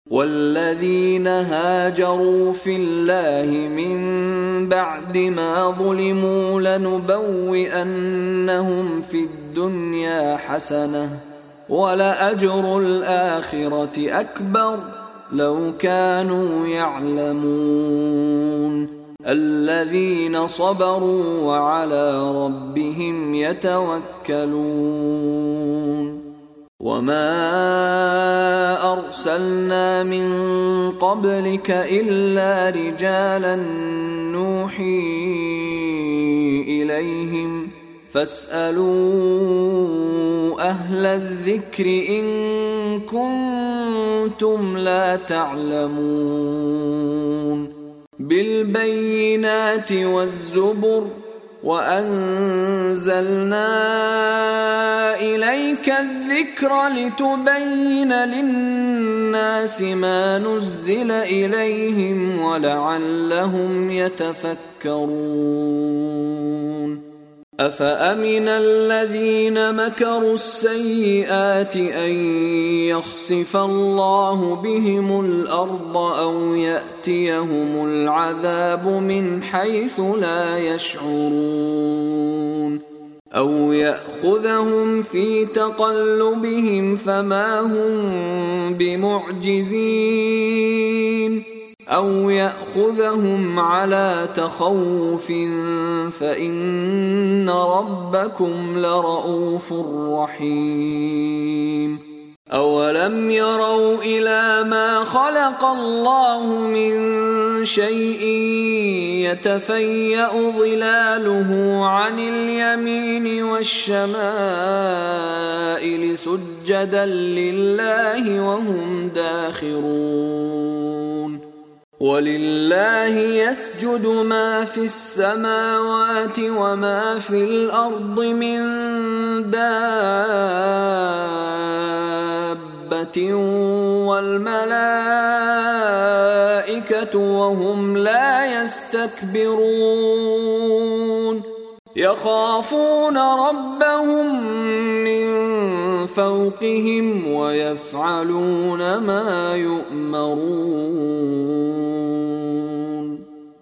والذين هاجروا في الله من بعد ما ظلموا لنبوئنهم في الدنيا حسنة ولأجر الآخرة أكبر لو كانوا يعلمون الذين صبروا وعلى ربهم يتوكلون وما أرسلنا من قبلك إلا رجالا نوحي إليهم فاسألوا أهل الذكر إن كنتم لا تعلمون بالبينات والزبر وأنزلنا إليك الذكر لتبين للناس ما نزل إليهم ولعلهم يتفكرون أفأمن الذين مكروا السيئات أن يخسف الله بهم الأرض أو يأتيهم العذاب من حيث لا يشعرون أو يأخذهم في تقلبهم فما هم بمعجزين أو يأخذهم على تخوف فإن ربكم لرؤوف رحيم أولم يروا إلى ما خلق الله من شيء يتفيأ ظلاله عن اليمين والشمائل سجدا لله وهم داخرون ولله يسجد ما في السماوات وما في الأرض من دابة والملائكة وهم لا يستكبرون يخافون ربهم من فوقهم ويفعلون ما يؤمرون